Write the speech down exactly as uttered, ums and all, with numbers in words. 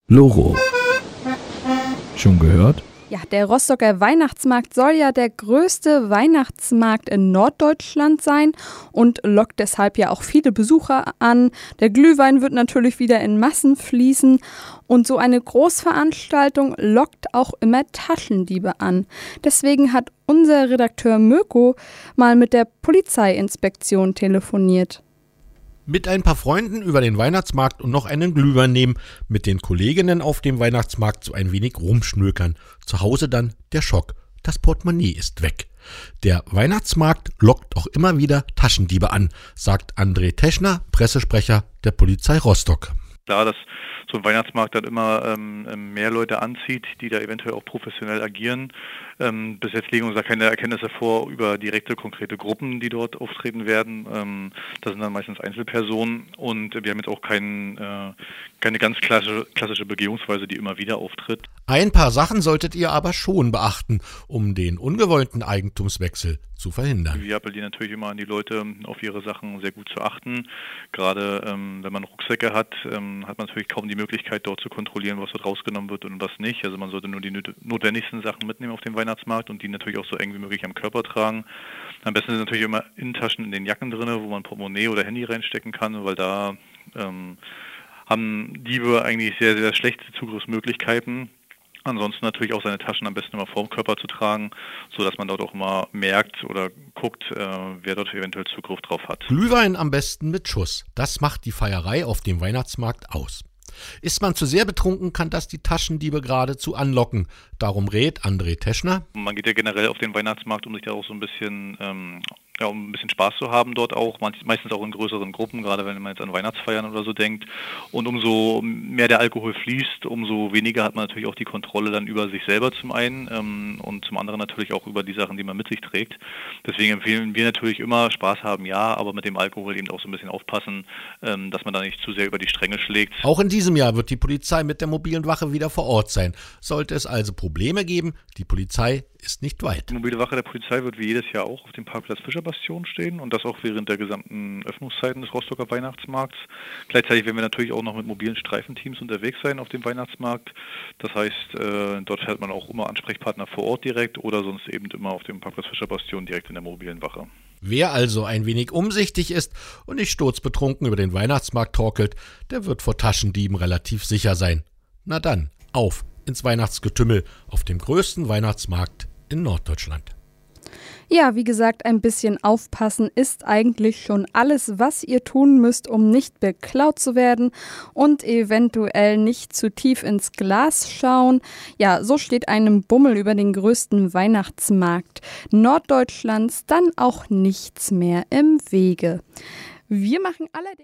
Logo. Schon gehört? Ja, der Rostocker Weihnachtsmarkt soll ja der größte Weihnachtsmarkt in Norddeutschland sein und lockt deshalb ja auch viele Besucher an. Der Glühwein wird natürlich wieder in Massen fließen und so eine Großveranstaltung lockt auch immer Taschendiebe an. Deswegen hat unser Redakteur Mirko mal mit der Polizeiinspektion telefoniert. Mit ein paar Freunden über den Weihnachtsmarkt und noch einen Glühwein nehmen, mit den Kolleginnen auf dem Weihnachtsmarkt so ein wenig rumschnökern. Zu Hause dann der Schock. Das Portemonnaie ist weg. Der Weihnachtsmarkt lockt auch immer wieder Taschendiebe an, sagt André Teschner, Pressesprecher der Polizei Rostock. Klar, dass so ein Weihnachtsmarkt dann immer ähm, mehr Leute anzieht, die da eventuell auch professionell agieren. Ähm, bis jetzt liegen uns da keine Erkenntnisse vor über direkte, konkrete Gruppen, die dort auftreten werden. Ähm, das sind dann meistens Einzelpersonen und wir haben jetzt auch kein, äh, keine ganz klassische, klassische Begehungsweise, die immer wieder auftritt. Ein paar Sachen solltet ihr aber schon beachten, um den ungewollten Eigentumswechsel zu verhindern. Wir appellieren natürlich immer an die Leute, auf ihre Sachen sehr gut zu achten. Gerade ähm, wenn man Rucksäcke hat, ähm, hat man natürlich kaum die Möglichkeit, dort zu kontrollieren, was dort rausgenommen wird und was nicht. Also man sollte nur die notwendigsten Sachen mitnehmen auf den Weihnachtsmarkt und die natürlich auch so eng wie möglich am Körper tragen. Am besten sind natürlich immer Innentaschen in den Jacken drin, wo man Portemonnaie oder Handy reinstecken kann, weil da ähm, haben Diebe eigentlich sehr, sehr schlechte Zugriffsmöglichkeiten. Ansonsten natürlich auch seine Taschen am besten immer vorm Körper zu tragen, sodass man dort auch immer merkt oder guckt, äh, wer dort eventuell Zugriff drauf hat. Glühwein am besten mit Schuss. Das macht die Feierei auf dem Weihnachtsmarkt aus. Ist man zu sehr betrunken, kann das die Taschendiebe geradezu anlocken. Darum rät André Teschner. Man geht ja generell auf den Weihnachtsmarkt, um sich da auch so ein bisschen, ähm, ja, um ein bisschen Spaß zu haben dort auch, meistens auch in größeren Gruppen, gerade wenn man jetzt an Weihnachtsfeiern oder so denkt. Und umso mehr der Alkohol fließt, umso weniger hat man natürlich auch die Kontrolle dann über sich selber zum einen ähm, und zum anderen natürlich auch über die Sachen, die man mit sich trägt. Deswegen empfehlen wir natürlich immer, Spaß haben, ja, aber mit dem Alkohol eben auch so ein bisschen aufpassen, ähm, dass man da nicht zu sehr über die Stränge schlägt. Auch in diesem Jahr wird die Polizei mit der mobilen Wache wieder vor Ort sein. Sollte es also Probleme geben, die Polizei ist nicht weit. Die mobile Wache der Polizei wird wie jedes Jahr auch auf dem Parkplatz Fischerbastion stehen und das auch während der gesamten Öffnungszeiten des Rostocker Weihnachtsmarkts. Gleichzeitig werden wir natürlich auch noch mit mobilen Streifenteams unterwegs sein auf dem Weihnachtsmarkt. Das heißt, äh, dort hat man auch immer Ansprechpartner vor Ort direkt oder sonst eben immer auf dem Parkplatz Fischerbastion direkt in der mobilen Wache. Wer also ein wenig umsichtig ist und nicht sturzbetrunken über den Weihnachtsmarkt torkelt, der wird vor Taschendieben relativ sicher sein. Na dann, auf ins Weihnachtsgetümmel auf dem größten Weihnachtsmarkt in Norddeutschland. Ja, wie gesagt, ein bisschen aufpassen ist eigentlich schon alles, was ihr tun müsst, um nicht beklaut zu werden und eventuell nicht zu tief ins Glas schauen. Ja, so steht einem Bummel über den größten Weihnachtsmarkt Norddeutschlands dann auch nichts mehr im Wege. Wir machen allerdings